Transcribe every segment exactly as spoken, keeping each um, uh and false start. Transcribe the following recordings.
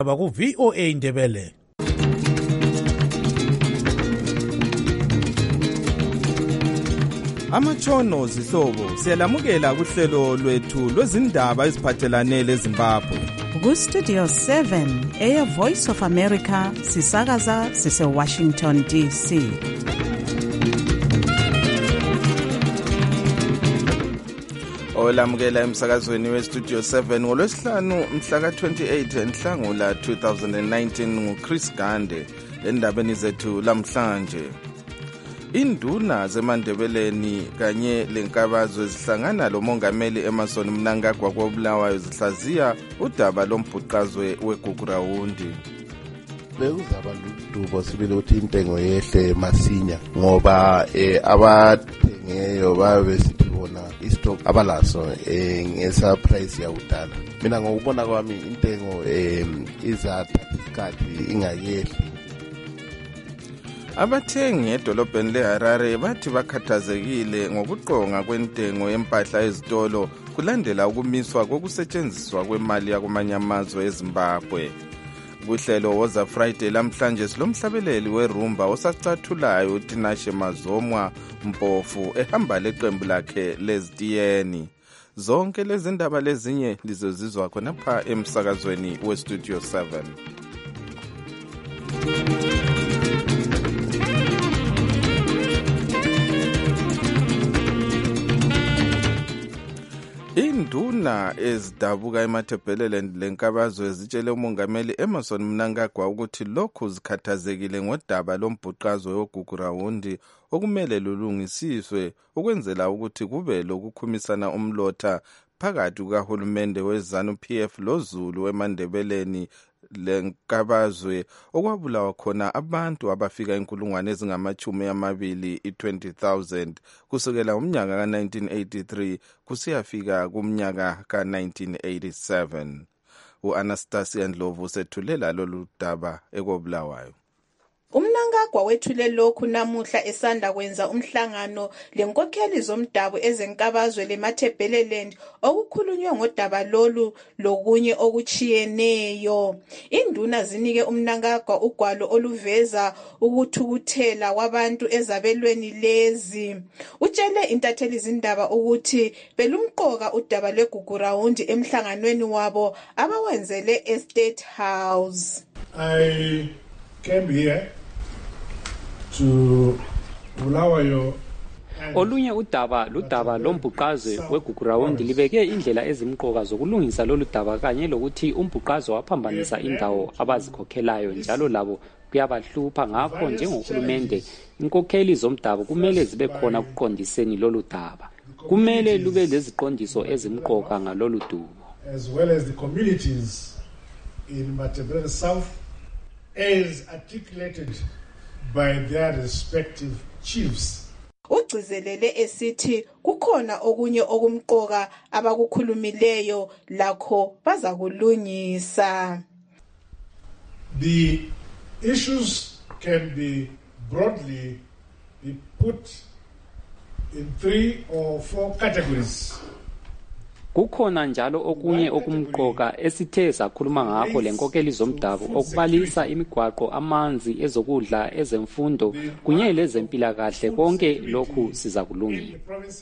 Baku V O A Ndebele. Amatshono zihlobo siyalamukela kuhlelo lwethu lwezindaba eziphathelane leZimbabwe. Ku Studio seven eya Voice of America sisakaza sise Washington D C. Olamukela emsakazweni we Studio seven ngolwesihlanu mhla ka twenty-eight Nhlangula two thousand nineteen nguChris Gande endabeni zethu lamhlanje. Induna zeMandebeleni kanye lenkabazwe zihlangana lomongameli Emmerson Mnangagwa koBulawayo zihlaziya udaba lombhuqazwe weGugurawundi. Bekuzaba ludubo sibile ukuthi intengo yehle masinya ngoba eh, abathengeyo babe sithi bona istock abalaso eh, ngesa price yakudala. Mina ngokubona kwami intengo eh, izathatha isikhathi ingayehli. Abathengi edolobheni leHarare bathi bakhathazekile ngokuqonga kwentengo yempahla ezitolo kulandela ukumiswa kokusetshenziswa kwemali yakumanye amazwe eZimbabwe. Kuhlelo woza Friday lamhlanje silomhlabeleli werumba osacathulayo uTinashe Mazomwa Mpofu ehamba leqembu lakhe lezitiyeni. Zonke lezi ndaba lezinye lizozizwa khona pha emsakazweni we Studio seven. Induna ezidabuka eMathebhelele lenkabazwe zitshele umongameli Emmerson Mnangagwa ukuthi lokhu zikhathazekile ngodaba lombhuqazwe weGugurawundi okumele lulungisiswe ukwenzela ukuthi kube lokukhumisana umlotha phakathi kukaHulumende weZanu P F loZulu eMandebeleni lenkabazwe okwabulawa khona abantu abafika inkulungwane ezingamachumi amabili i-twenty thousand kusukela umnyaka ka nineteen eighty-three kusiyafika kumnyaka ka nineteen eighty-seven. U-Anastasia Ndlovu sethulela lolu daba ekobulawayo. Umnangagwa wethule lokhu namuhla esanda kwenza umhlangano lenkokheli zomdabu ezenkabazwe leMathebhelele okukhulunywe ngodaba lolu lokunye okuchiyeneyo. Induna zinike umnangagwa ugwalo oluveza ukuthukuthela kwabantu ezabelweni lezi. Utshele intatheli zindaba ukuthi belumqoka udaba lweGugurawundi emhlanganweni wabo abawenzele eState House. I came here to Bulawayo. Olunye udaba ludaba lombhuqazwe weGugurawundi libeke indlela ezimqoka zokulungisa lolu daba kanye lokuthi umbhuqazwe waphambanisa indawo abazikhokhelayo njalo labo kuyabahlupha ngakho njengohulumende inkokheli zomdabu kumele zibe khona ukuqondiseni lolu daba. Kumele lube leziqondiso ezimqoka ngalolu dubo. As well as the communities in Mathebhelele South as articulated by their respective chiefs. Ugcizelele esithi kukhona okunye okumqoka abakukhulumileyo lakho bazakulungisa. The issues can be broadly be put in three or four categories. Kukhona njalo okunye okumqoka esithe sakhuluma ngakho lenkokeli zomdabu okubalisa imigwaqo, amanzi, ezokudla, ezemfundo kunye lezempilakahle konke lokhu sizakulungisa.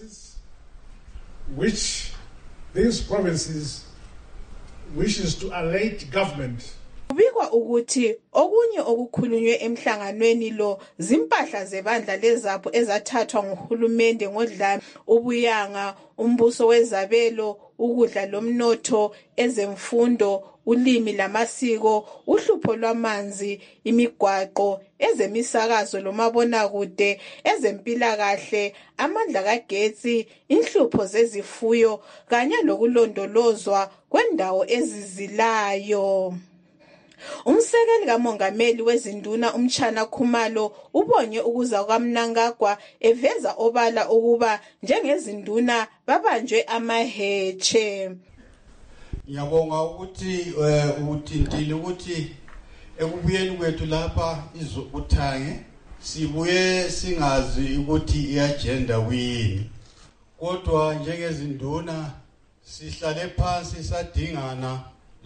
Which these provinces wishes to allate government. Kubikwa ukuthi okunye okukhulunywe emhlanganweni lo zimpahla zebandla lezapho ezathathwa nguhulumende ngodlame ubuyanga, umbuso wezabelo, ukudla lomnotho, ezemfundo, ulimi lamasiko, uhlupho lwamanzi, imigwaqo, ezemisakazo lomabonakude, ezempilakahle, amandla kagetsi, inhlupho zezifuyo kanye lokulondolozwa kwendawo ezizilayo. Umsekeli kamongameli wezinduna uMtshana Khumalo ubonye ukuza kwaMnangagwa eveza obala ukuba njengezinduna babanjwe amaheche. Ngiyabonga ukuthi uthintile ukuthi ekubuyeni kwethu lapha izokuthange sibuye singazi ukuthi iagenda kuyini. Kodwa njengezinduna sihlale phansi sadingana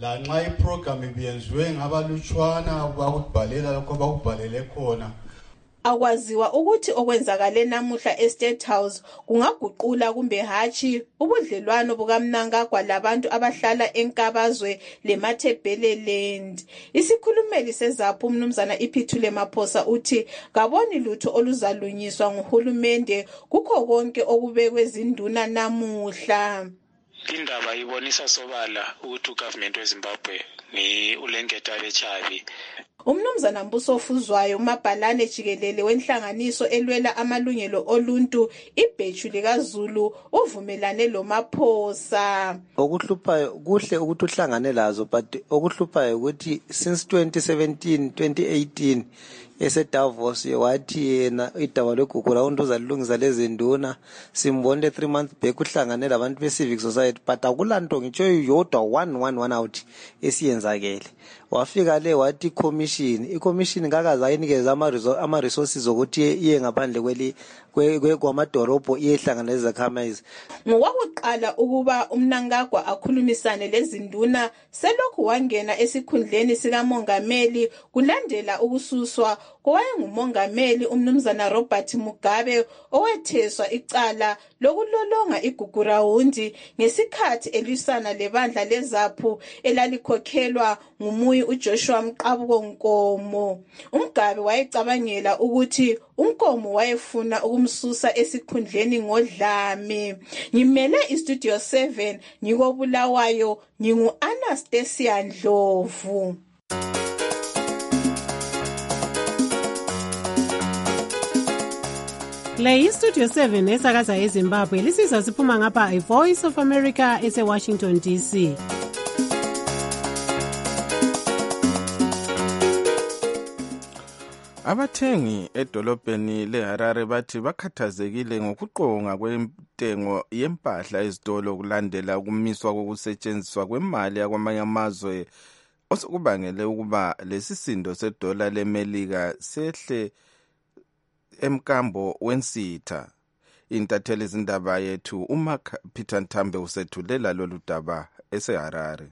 la nxa iprogram ibiyenziwe ngabalutshwana bakubhalela lokho bakubhalele khona. Akwaziwa ukuthi okwenzakale namuhla eState House kungaguqula kumbe hatshi ubudlelwano bukaMnangagwa labantu abahlala enkabazwe leMathebeleland. Isikhulumeli seZAPU umnumzana Iphithule Maphosa uthi kaboni lutho oluzalunyiswa nguhulumende kukho konke okubekwe zinduna namuhla. Indaba ibonisa sobala ukuthi ugovernment weZimbabwe ni ulengeta bechavi. Umnumzana Mbuso Fuzwayo umabhalane jikelele wenhlanganiso elwela amalungelo oluntu ibheju likaZulu uvumelane lo Maphosa. Okuhluphayo kuhle ukuthi uhlangane lazo but okuhluphayo ukuthi since twenty seventeen twenty eighteen ese Davos wathi yena idaba logugu lawo uzalungisa lezi nduna simbonde three months back uhlangane labantu be civic society but akulanto ngitsho yodwa one one one out esiyenzakele. Wafika le wathi commission i-commission ngakaza ayinikeza ama resources ukuthi iye ngaphandle kweli kwamadorobho iyehlanganeza zakhamizi. Ngokwakuqala ukuba uMnangagwa akhulumisane lezinduna selokhu wangena esikhundleni sikamongameli kulandela ukususwa kowayengumongameli umnumzana Robert Mugabe owetheswa icala lokulolonga igugurawundi ngesikhathi elisana lebandla leZAPU elalikhokhelwa ngumuyi uJoshua Mqabuko Nkomo. uMgabe wayecabangela ukuthi uNkomo wayefuna ukumsusa esikhundleni ngodlame. Ngimele iStudio seven ngikobulawayo ngingu Anastasia Ndlovu. Le iStudio seven esakaza eZimbabwe lisizwa siphuma ngapha iVoice of America eseWashington D C. Abathengi edolobheni leHarare bathi bakhathazekile ngokuqonga kwentengo yempahla ezitolo kulandela ukumiswa kokusetshenziswa kwemali yakwamanye amazwe osokubangele ukuba lesisindo sedola leMelika sehle emkambo wensitha. Intatheli zindaba yethu uMark Peter Ntambe usethulela lolu daba eseHarare.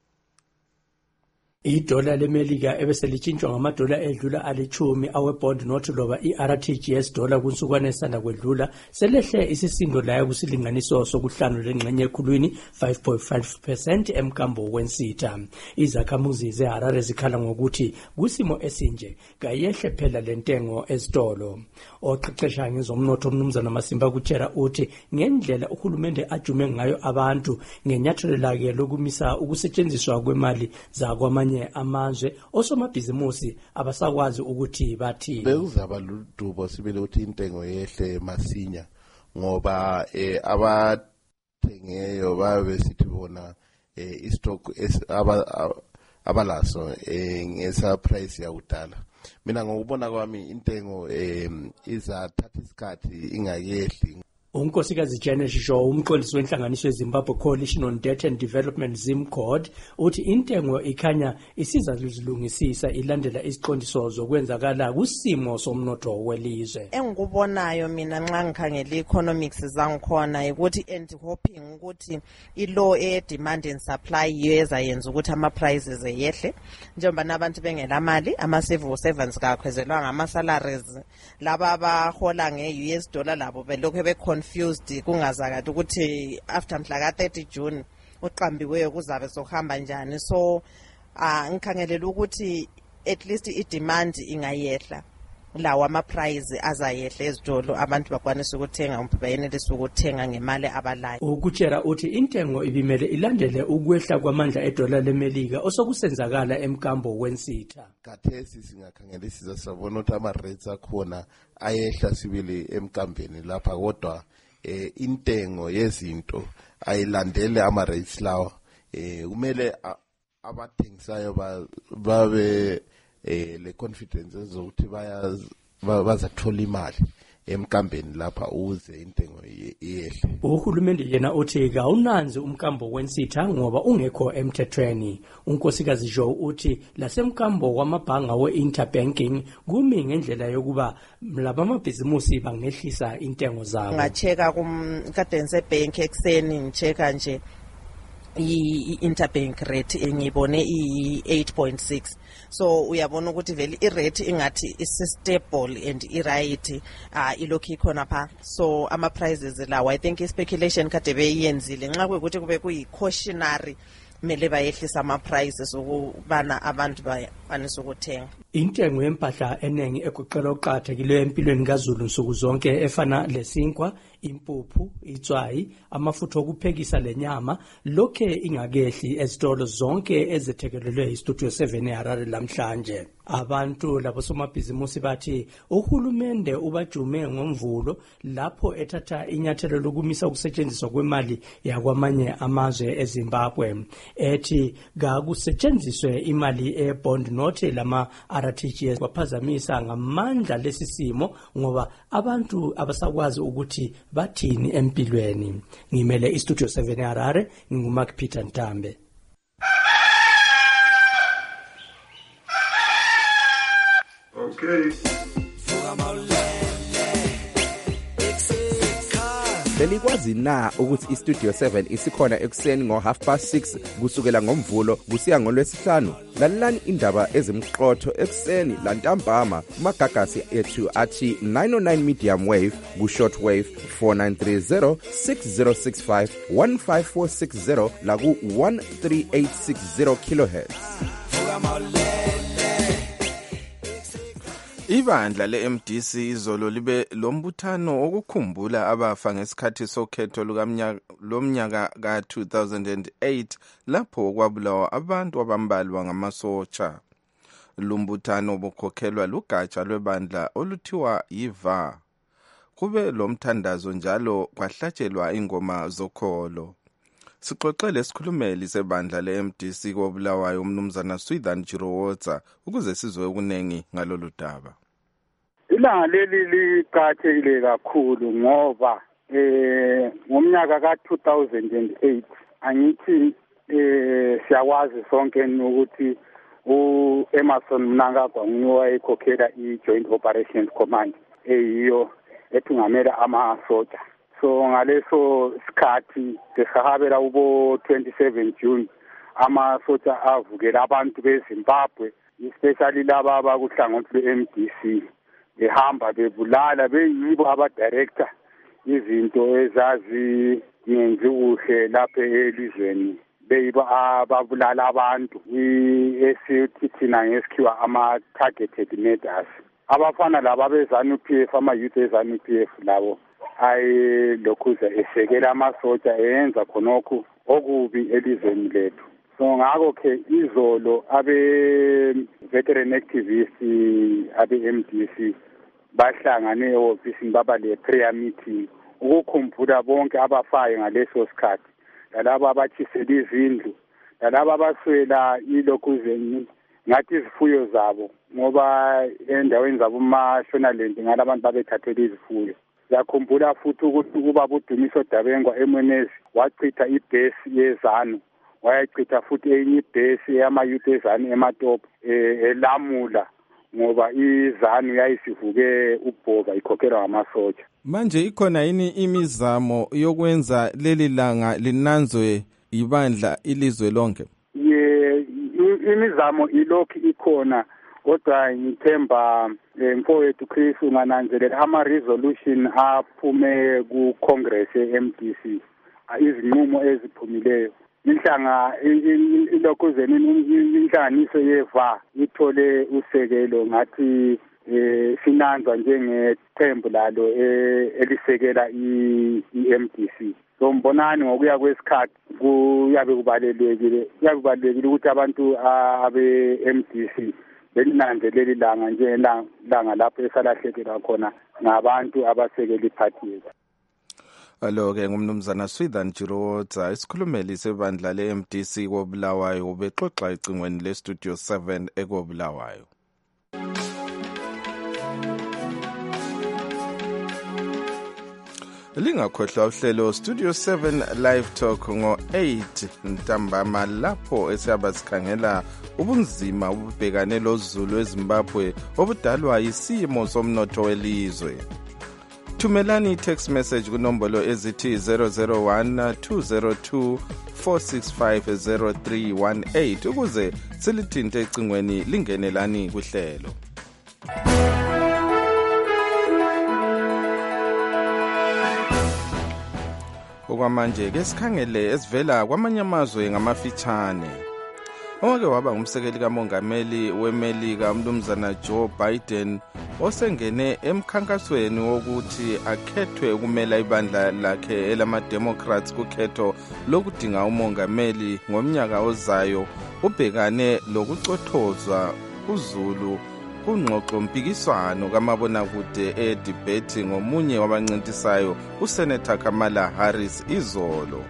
Idola leMelika ebeselitshintshwa ngamadola edlula alithumi awebond note loba i-R T G S dollar kunsukwane esanda kwedlula selehle isisindo layo kusilinganiso sokuhlanu lengxenye ekhulwini five point five percent emkambo wensitha. Izakhamuzi zeHarare zikhala ngokuthi kusimo esinje kayehle phela lentengo ezitolo. Oqeqesha ngezomnotho umnumzana Masimba kutshela uthi ngendlela uhulumende ajume ngayo abantu ngenyathelo lake lokumisa ukusetshenziswa kwemali zakwamanye amazwe osomabhizimusi abasakwazi ukuthi bathi bekuzaba ludubo sibele ukuthi intengo yehle masinya ngoba eh, abathengeyo babe sithi bona eh, istock aba abalaso eh, ngesa price yakudala. Mina ngokubona kwami intengo eh, izathatha isikhathi ingayehli. Unkosikazi Janet Shaw umqondisi wenhlanganiso yeZimbabwe Coalition on Debt and Development ZimCord uthi intengo ikhanya isiza luzilungisisa ilandela isiqondiso zokwenzakala kusimo somnotho welizwe. Engikubonayo mina nxa ngikhangela economics zangikhona ukuthi and hoping ukuthi i-law e demand and supply yeza yenza ukuthi ama prices eyehle njengoba nabantu bengela mali ama civil servants kakhwezelwa ngama salaries laba abahola nge-U S dollar labo belokho be confused kungazakade ukuthi after mhla ka thirty June uqambiweyo kuzabe sohamba njani. So ah ngikhangelela ukuthi at least i demand ingayehla lawa ama price azayehla ezitolo abantu bakwanisa ukuthenga umphayenelisa ukuthenga ngemali abalayo. Ukutshela uthi intengo ibimele ilandele ukwehla kwamandla edola leMelika osokusenzakala emkambo wensitha. Kathesi singakhangela siza sabona ukuthi ama rates akhona ayehla sibili emkambeni lapha kodwa eh intengo yezinto ayilandele ama rates lawa. Eh kumele abathengisayo babe eh le confidence zokuthi baya bazathola imali emkambeni lapha uze intengo iyehle. Uhulumende yena uthi kawunanzi umkambo wensitha ngoba ungekho emthethweni. Unkosikazi Jo uthi lasemkambo kwamabhanga we-interbanking kumi ngendlela yokuba laba amabhizimusi bangehlisa intengo zabo. Ngacheka kumkadense bank ekseni ngicheka nje i-interbank rate engiyibone i-eight point six. So uyabona ukuthi vele i-rate ingathi is-stable and i-right uh, ilokhu ikhona pha. So ama-prices lawo I think i-speculation kade beyiyenzile nxa kuyukuthi kube kuyi-cautionary mele bayehlisa ama-prices ukubana abantu bakwanisa ukuthenga. Intengo yempahla eningi egoqela oqhathekileyo empilweni kaZulu nsuku zonke efana lesinkwa, impuphu, itswayi, amafutha okuphekisa lenyama lokhe ingakehli ezitolo zonke ezethekelelwe iStudio seven eHarare lamhlanje. Abantu labo somabhizimusi bathi uhulumende ubajume ngomvulo lapho ethatha inyathelo lokumisa ukusetshenziswa kwemali yakwamanye amazwe eZimbabwe. Ethi gakusetshenziswe imali ebond note lama R T G S kwaphazamisa ngamandla lesisimo ngoba abantu abasakwazi ukuthi bathini empilweni. Ngimele iStudio seven eHarare, nginguMark Peter Ntambe. Okay. Belikwazi na ukuthi iStudio seven isikhona ekuseni ngo half past six kusukela ngomvulo kusiya ngolwesihlanu? Lalelani indaba ezimqotho ekuseni lantambama kumagagasi ethu athi nine oh nine medium wave ku short wave four nine three zero six zero six five one five four six zero la ku one three eight six zero kilohertz. Ibandla le-M D C izolo libe lombuthano okukhumbula abafa ngesikhathi sokhetho lomnyaka ka two thousand eight lapho kwabulawa abantu abambalwa ngamasotsha. Lumbuthano bukhokhelwa lugatsha lwebandla oluthiwa yiVa. Kube lomthandazo njalo kwahlatshelwa ingoma zokholo. Sixoxele isikhulumeli sebandla le-M D C kobulawayo umnumzana Swithan Jirowotsa ukuze sizwe ukunengi ngalolu daba. Ilanga leli liqhathekile kakhulu ngoba eh ngomnyaka ka two thousand eight angithi eh siyakwazi sonke ukuthi uEmerson Mnangagwa nguwayekhokhela i-Joint Operations Command eyiyo ethungamela amasotsha. So ngaleso sikhathi sesahabela ubo twenty-seven June amasotsha avukela abantu beZimbabwe especially laba abakuhlangothi lwe-M D C behamba bebulala beyibo abadirector izinto ezazi ngenzi kuhle lapha elizweni beyibo ababulala abantu esithi thina ngesikhiwa ama-targeted murders. Abafana laba beZANU P F ama-youth eZANU P F labo ayilokhuza esekela amasotsha eyenza khonokho okubi elizweni lethu. So ngakho ke izolo abe veteran activists abe-M D C bahlangane ehofisini baba le prayer meeting ukukhumbula bonke abafayo ngaleso sikhathi, lalabo abathisela izindlu, lalabo abaswela ilokhuzeni ngathi izifuyo zabo ngoba endaweni zabo eMashonaland ngalabantu babethathela izifuyo. Yakhumbula futhi ukuthi kuba budumiso Dabengwa eMwenezi wachitha ibhesi yeZANU, wayachitha futhi enye ibhesi yama-youth eZANU eMatopo eLamula ngoba iZANU yayisivuke ubhoba ikhokhelwa ngamasotsha. Manje ikhona yini imizamo yokwenza leli langa linanzwe ibandla ilizwe lonke? Ye imizamo ilokhu ikhona kodwa ngithemba mfowethu Chris ungananzelela ama-resolution aphume ku-Congress ye-M D C izinqumo eziphumileyo. Inhlanga ilokhuzeni inhlanganiso yeVa ithole usekelo ngathi sinanzwa njengethembu lalo elisekela i-M D C. So mbonani ngokuya kwesikhathi kuyabe kubalekile kuyabe kubalekile ukuthi abantu abe-M D C belinanzeleli langa njengelanga lapho esalahlekelwa khona ngabantu abasekela iphathi yethu. Alo-ke ngumnumzana Swithan Jirowotsa, isikhulumeli sebandla le-M D C kobulawayo ubexoxa ecingweni le-Studio seven ekobulawayo. Lingakhohlwa uhlelo Studio seven Live Talk ngo eight ntambama lapho esiyaba sikhangela ubunzima ububhekane loZulu eZimbabwe obudalwa isimo somnotho welizwe. Thumelani text message kunombolo ezithi zero zero one two zero two four six five zero three one eight ukuze silithinte ecingweni lingenelani kuhlelo. Okwamanje ke sikhangele esivela kwamanye amazwe ngamafitshane. Owake waba ngumsekeli kamongameli weMelika umnumzana Joe Biden osengene emkhankasweni wokuthi akhethwe ukumela ibandla lakhe elama-Democrats kukhetho lokudinga umongameli ngomnyaka ozayo ubhekane lokucothozwa kuzulu kungxoxo mpikiswano kamabonakude edebate ngomunye wabancintisayo uSenator Kamala Harris izolo.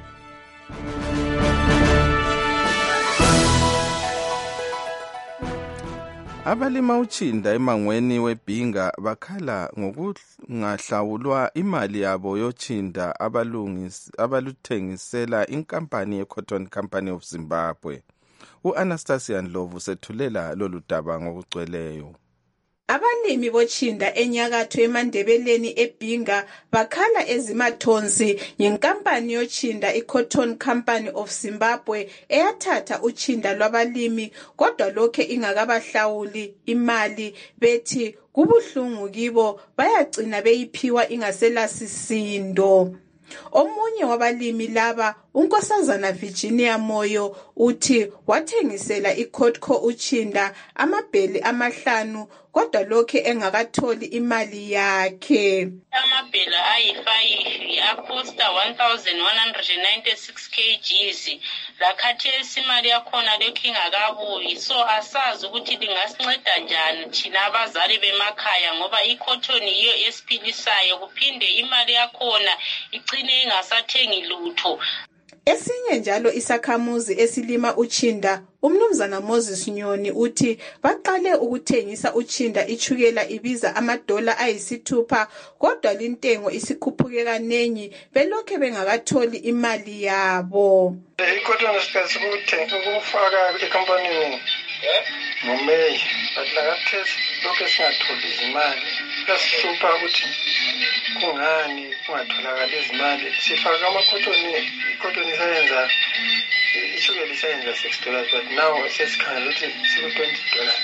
Abalima utshinda emangweni weBhinga bakhala ngokungahlawulwa imali yabo yotshinda abalungisi abaluthengisela inkampani yeCotton Company of Zimbabwe. U-Anastasia Ndlovu sethulela lolu daba ngokugcweleyo. Abalimi botshinda enyakatho emandebeleni eBhinga bakhala ezimathonsi ngenkampani yotshinda iCotton Company of Zimbabwe eyathatha utshinda lwabalimi kodwa lokhe ingakabahlawuli imali bethi kubuhlungu kibo bayagcina beyiphiwa ingaselasisindo. Omunye wabalimi laba unkosazana Virginia Moyo uthi wathengisela iCotco utshinda amabheli amahlanu kodwa lokhe engakatholi imali yakhe. Amabheli ayi-five acosta one thousand one hundred ninety-six kilograms lakhathesi imali yakhona lokhe ingakabuyi, so asazi ukuthi lingasinceda njani thina abazali bemakhaya ngoba iCotton yiyo esiphilisayo kuphinde imali yakhona igcine ingasathengi lutho. Esinye njalo isakhamuzi esilima utshinda umnumzana Moses Nyoni uthi baqale ukuthengisa utshinda ichukela ibiza amadola ayisithupha kodwa lintengo isikhuphuke kanengi belokhe bengakatholi imali yabo. iCotton sikhathi ukuthenga ukufaka ekampanini ngoMeyi batlakathesi lokho singatholi izimali yasithupha ukuthi kungani kungatholakala izimali sifaka amakhotoni iCotton isayenza ishukela isayenza six dollars but now sesikhangela ukuthi siku twenty dollars.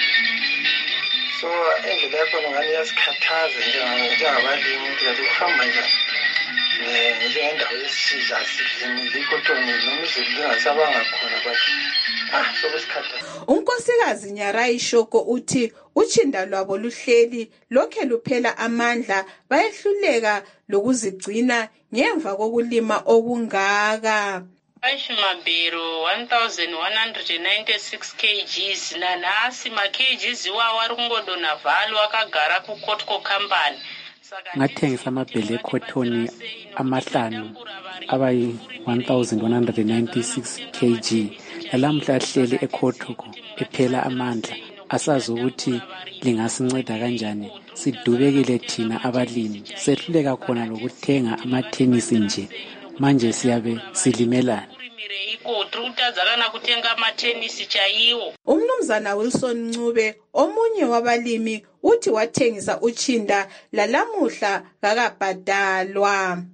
So endlela yakhona ngani yasikhathaza njengabalimi ukuthi kathi kuhamba njani njengendawo yesizwe asidlini iCotton noma izinto khona bathi ah sokusikhathaza. Unkosikazi Nyarai Shoko uthi utshinda lwabo luhleli lokhe luphela amandla bayehluleka lokuzigcina ngemva kokulima okungaka. Aishimabhero one thousand one hundred ninety-six kilograms nanasi ma-kgs iwawo ari kungodona vhalo akagara kuCotco Company. Ngathengisa amabhele eCotton amahlanu abayi one thousand one hundred ninety-six kilograms lalamhla ahleli eCotco ephela amandla asazi ukuthi lingasinceda kanjani. Sidubekile thina abalimi sehluleka khona lokuthenga amathenisi nje manje siyabe silimelana. Umnumzana Wilson Ncube omunye wabalimi uthi wathengisa utshinda lalamuhla kakabhadalwa.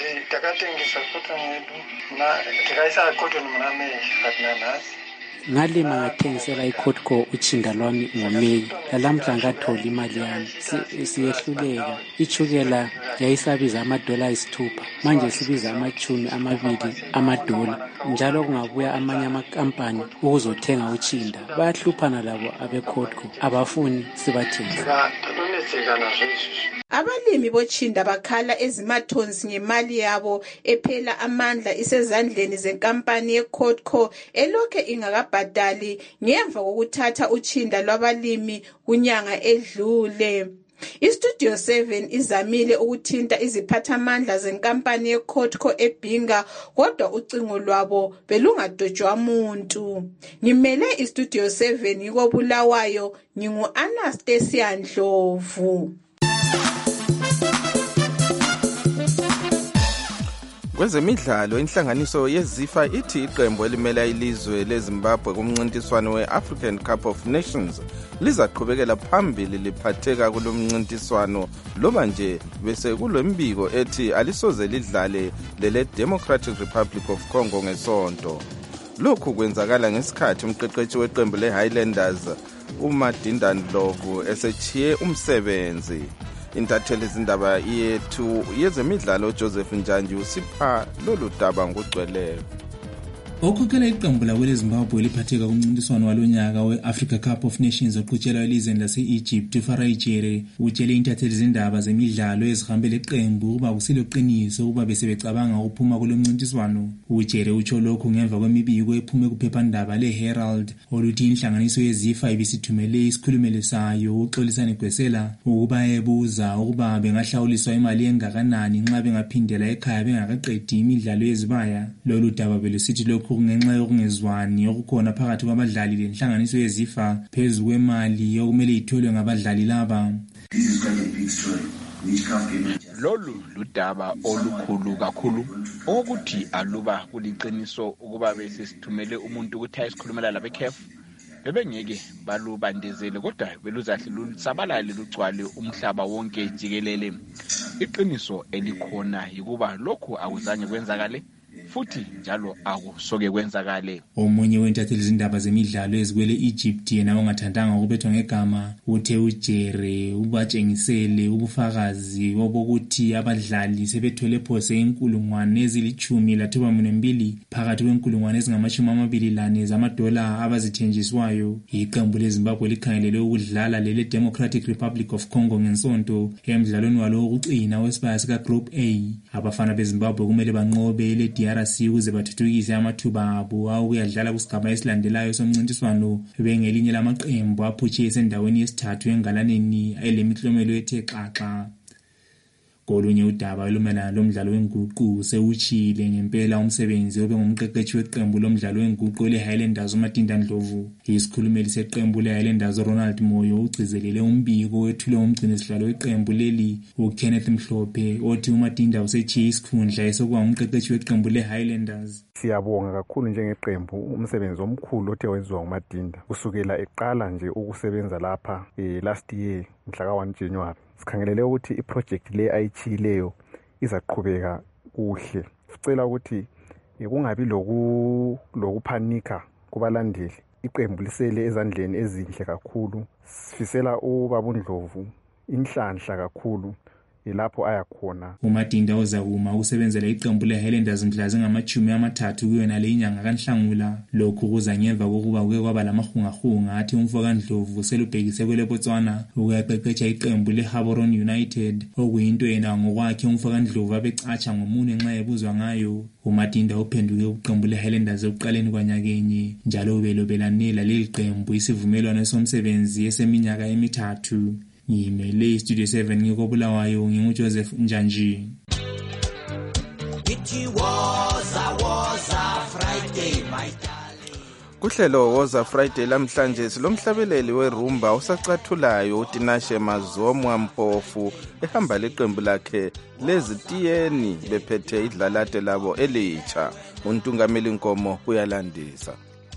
Ngalima ngathengisela iCotco utshinda lwami ngoMeyi lalamhla ngatholi imali yami siyehluleka. Ichukela yayisabiza amadola ayisithupha manje sibiza amachumi amabili amadola njalo kungabuya amanye amakampani ukuzothenga utshinda bayahluphana labo abeCotco abafuni sibathengisa. Abalimi botshinda bakhala ezimathonsi ngemali yabo ephela amandla isezandleni zenkampani yeCotco elokhe ingakabhadali ngemva kokuthatha utshinda lwabalimi kunyanga edlule. Istudio seven izamile ukuthinta iziphathamandla zenkampani yeCotco eBhinga kodwa ucingo lwabo belungadojwa umuntu. Ngimele istudio seven ngikobulawayo ngingu Anastasia Ndlovu. Kwezemidlalo inhlanganiso yeZIFA ithi iqembu elimela ilizwe leZimbabwe kumncintiswano we-African Cup of Nations lizaqhubekela phambili liphatheka kulomncintiswano loba nje bese kulombiko ethi alisoze lidlale lele Democratic Republic of Congo ngesonto. Lokhu kwenzakala ngesikhathi umqeqeshi weqembu le-Highlanders uMadinda Ndlovu esechiye umsebenzi. Intatheli izindaba yethu yezemidlalo Joseph Njanji usipha lolu daba ngugcweleyo. Okhokhela iqembu lakwele Zimbabwe liphatheka kumncintiswano walonyaka we-Africa Cup of Nations oqhutshelwa elizweni lase-Egypt uFarai Jere utshele intatheli izindaba zemidlalo ezihambele iqembu ukuba kusiloqiniso ukuba besebecabanga ukuphuma kulo mncintiswano. UJere utsho lokhu ngemva kwemibiko ephume kuphephandaba le-Herald oluthi inhlanganiso yeZIFA ibisithumele isikhulumelo sayo uXolisani Gwesela ukuba ebuza ukuba bengahlawuliswa imali engakanani nxa bengaphindela ekhaya bengakaqedi imidlalo yezibaya. Lolu daba belusithi lokhu ngenxa yokungezwani okukhona phakathi kwabadlali lenhlanganiso yeZIFA phezu kwemali okumele itholwe ngabadlali laba. Lolu ludaba olukhulu kakhulu ukuthi aluba kuliqiniso ukuba besisithumele umuntu ukuthi ayisikhulumela labe C A F bebengeke balubandezele kodwa beluzahle lusabalale lugcwale umhlaba wonke jikelele. Iqiniso elikhona yikuba lokhu akuzange kwenzakale futhi njalo akusoke kwenzakale. Omunye wentatheli izindaba zemidlalo ezikwele Egypt yena ongathandanga ukubethwa ngegama uthe uJere ubatshengisele ubufakazi bokuthi abadlali sebethole phose inkulungwane ezilithumi lathuba mbili phakathi kwenkulungwane ezingamashumi amabili lane zamadola abazithenjiswayo. Iqembu leZimbabwe likhangelele ukudlala lele Democratic Republic of Congo ngensonto emidlalweni walo wokucina wesibaya sika Group A. Abafana beZimbabwe kumele banqobe le D R C ukuze bathuthukise amathuba abo awokuyadlala kusigaba esilandelayo somncintiswano bengelinye lamaqembu aphutshe esendaweni yesithathu engalaneni elemiklomelo ethe xaxa. Kolunye udaba olumelana lomdlalo wenguqu sewuchile ngempela umsebenzi obe ngumqeqeshi weqembu lomdlalo wenguqu le-Highlanders uMadinda Ndlovu. Isikhulumeli seqembu le-Highlanders Ronald Moyo ugcizelele umbiko wethule umgcinisihlalo weqembu leli uKenneth Mhlophe othi uMadinda usechiye isikhundla esokuba umqeqeshi weqembu le-Highlanders. Siyabonga kakhulu njengeqembu umsebenzi omkhulu othe wenziwa nguMadinda kusukela eqala nje ukusebenza lapha eh, last year mhla ka one January. Sikhangelele ukuthi iproject le ayichileyo izaqhubeka kuhle. Sicela ukuthi kungabi loku lokuphanika kubalandeli. Iqembu lisele ezandleni ezinhle kakhulu. Sifisela uBaba Ndlovu inhlanhla kakhulu ilapho ayakhona. uMadinda ozakuma usebenzela iqembu le-Highlanders mhla zingamachumi amathathu kuyona le inyanga kaNhlangula. Lokhu kuza ngemva kokuba kuke kwaba lamahungahunga athi umfoka Ndlovu selubhekise kwele Botswana ukuyaqeqesha iqembu le-Gaborone United okuyinto yena ngokwakhe umfoka Ndlovu abecatsha ngomune nxa ebuzwa ngayo. uMadinda uphenduke kuqembu le-Highlanders ekuqaleni kwanyakenye njalo ubelobelanela leli qembu isivumelwano somsebenzi eseminyaka emithathu. Ngimele Studio seven ngikobulawayo nginguJoseph Njanji. Kuhlelo Woza Friday lamhlanje silomhlabeleli werumba usacathulayo uTinashe Mazomwa Mpofu ehamba leqembu lakhe lezitiyeni bephethe idlalate labo elitsha. Untungameli Nkomo uyalandisa.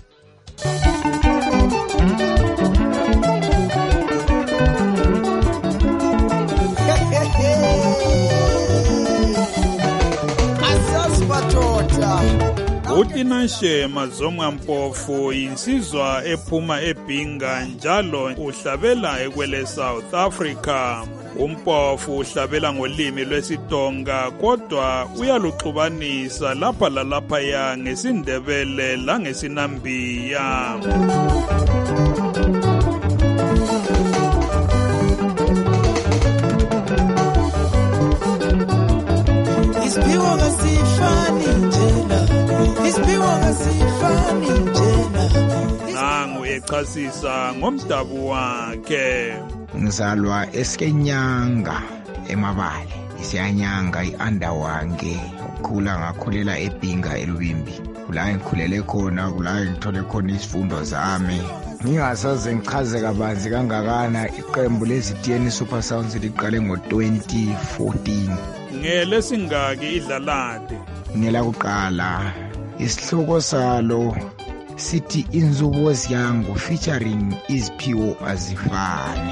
uTinashe Mazomwa Mpofu insizwa ephuma eBhinga njalo uhlabela ekwele South Africa. Umpofu uhlabela ngolimi lwesiTonga kodwa uyaluxubanisa lapha lalapha ya ngesindebele langesinambiya. Isipiwo ngasifani njena Isipiwo ngasifani njena nangu echasisa ngomdabu wakhe. Ngizalwa eSkenyanga eMabale isiyanyanga iUnderwange ukukhula ngakhulela eBhinga eLubimbi kula ngikhulele khona kula ngithole khona isifundo zami. Ngingasaze ngichaze kabanzi kangakana iqembu lezitiyeni Super Sounds liqale ngo twenty fourteen. Ngele singaki idlalade? ngelakuqala isihloko salo sithi Inzubozi yangu featuring Iziphiwo Azifani.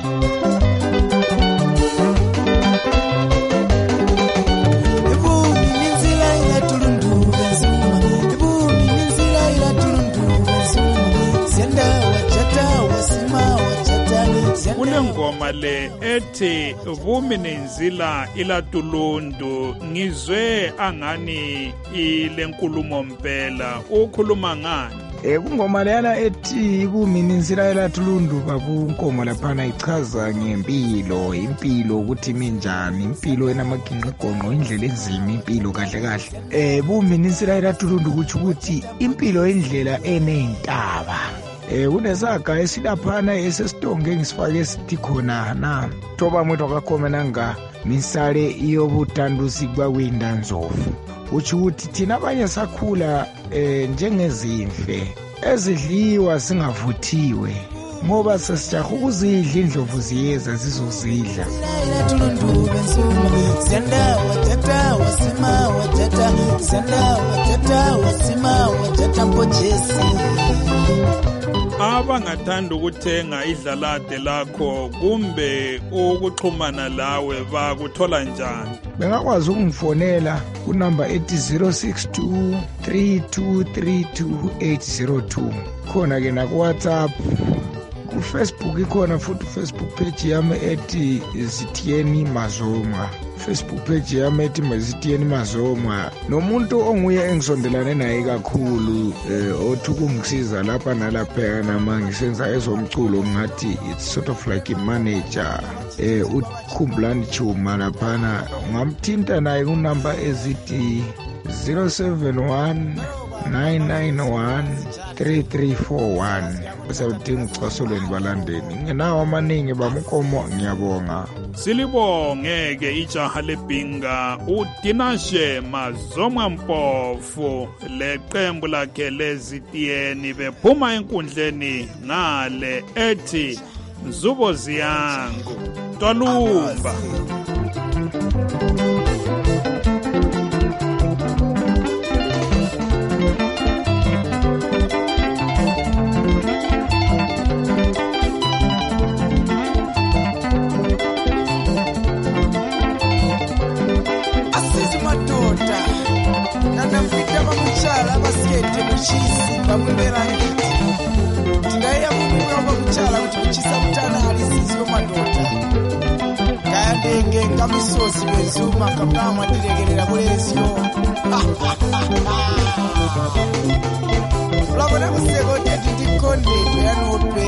Kunengoma le ethi vumi nenzila ilatulundu ngizwe angani ilenkulumo mpela ukhuluma ngani. Eh kungoma leyana ethi kumininzila elathulundu babunkomo laphana ichaza ngempilo, impilo ukuthi minjani, impilo enamaginqigonqo, indlela enzima impilo kahle kahle. Eh bumininzila elathulundu ukuthi ukuthi impilo indlela enentaba. Eh kunesaga esilaphana esesitonge ngisifake sithi khona na toba mwethu akakhomena nga misale iyobutandusi kwawinda Ndlovu. Uthi ukuthi thina abanye sakhula eh njengezimfe ezidliwa singavuthiwe ngoba sesijaha ukuzidla indlovu ziyeza zizozidla. Senda watata wasima watata senda watata wasima watata mpojesi. Abangathanda ukuthenga idlalade lakho kumbe ukuxhumana lawe bakuthola njani? Bengakwazi ukungifonela kunamba ethi zero six two three two three two eight zero two. Khona ke na ku WhatsApp, ku Facebook ikhona futhi Facebook page yami ethi Zitiyeni Mazoma. Facebook page yami ethi Zitiyeni Mazoma. Nomuntu onguye engisondelane naye kakhulu eh othukungisiza lapha nalapha nama ngisenza ezomculo ngathi it's sort of like a manager eh uKhumbulani Chuma lapha ngamthinta naye kunamba ezithi zero seven one nine nine one three three four one. Sabudinga ucasolweni balandeni ngenawo amaningi bamkomo ngiyabonga. Silibonge ke ijaha lebhinga uDinashe Mazoma Mpofu leqembu lakhe leZitiyeni bephuma enkundleni ngale ethi Nzubozi yangu Twalumba. Bamubera ngiti ndaya kumura bamuchala kuti kuchisa mutana alisizwe madota kayandenge ngamisosi bezuma kapama ndiregerera kulesyo labona kuseko tete ndikonde yanope.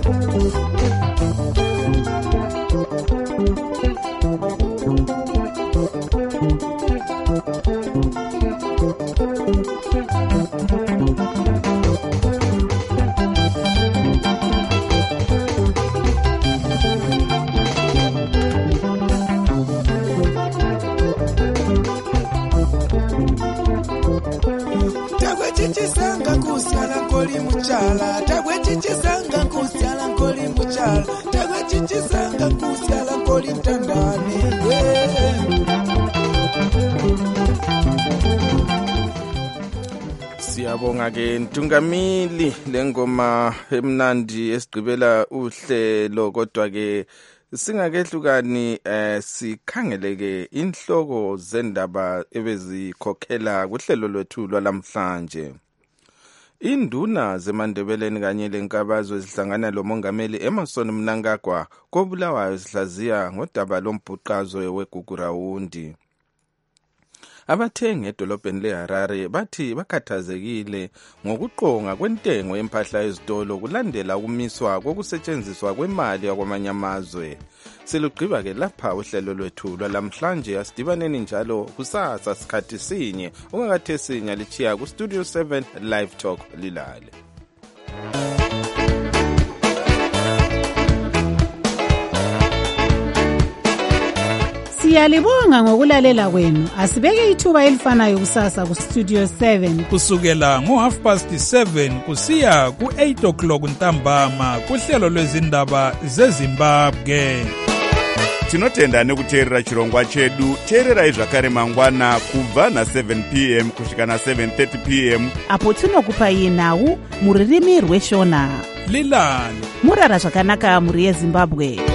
Tagwechisanga kusyala nkoli muchala, tagwechisanga kusyala nkoli muchala, tagwechisanga kusyala nkoli ntandane. Siyabonga ke Ntungamili lengoma emnandi esigqibela uhlelo kodwa ke singakehlukani eh sikhangeleke inhloko zendaba ebezikhokhela kuhlelo lwethu lwalamhlanje. Induna zeMandebeleni kanye lenkabazwe zihlangana lomongameli Emmerson Mnangagwa koBulawayo sihlaziya ngodaba lombhuqazwe weGugurawundi. Abathengi edolobheni leHarare bathi bakhathazekile ngokuqonga kwentengo yempahla ezitolo kulandela ukumiswa kokusetshenziswa kwemali yakwamanye amazwe. Silugqiba ke lapha uhlelo lwethu lwalamhlanje asidibaneni njalo kusasa sikhathi sinye ungakathe sinya lichiya ku Studio seven Live Talk lilale. Siyalibonga ngokulalela kwenu. Asibeke ithuba elifanayo kusasa ku Studio seven kusukela ngo half past seven kusiya ku eight o'clock ntambama kuhlelo lwezindaba zeZimbabwe. tinotenda nekuteerera chirongwa chedu. teererai zvakare mangwana kubva na-seven p m kusvika na-seven thirty p m apo tinokupai nhau muririmi rweshona. Lilan murara zvakanaka muri yeZimbabwe.